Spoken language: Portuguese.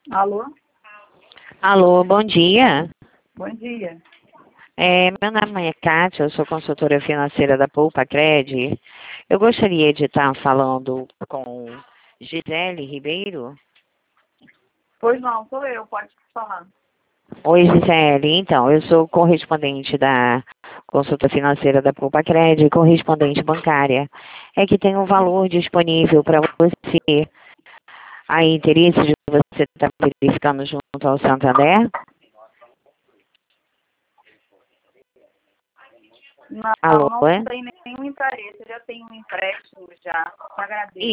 Alô? Alô, bom dia. Bom dia. Meu nome é Kátia, eu sou consultora financeira da Poupa Cred. Eu gostaria de estar falando com Gisele Ribeiro. Pois não, sou eu, pode falar. Oi, Gisele. Então, eu sou correspondente da consulta financeira da Poupa Cred, correspondente bancária. É que tem um valor disponível para você. Há interesse de você estar verificando junto ao Santander? Não, Alô, não é? tem nenhum interesse, eu já tenho um empréstimo já, agradeço.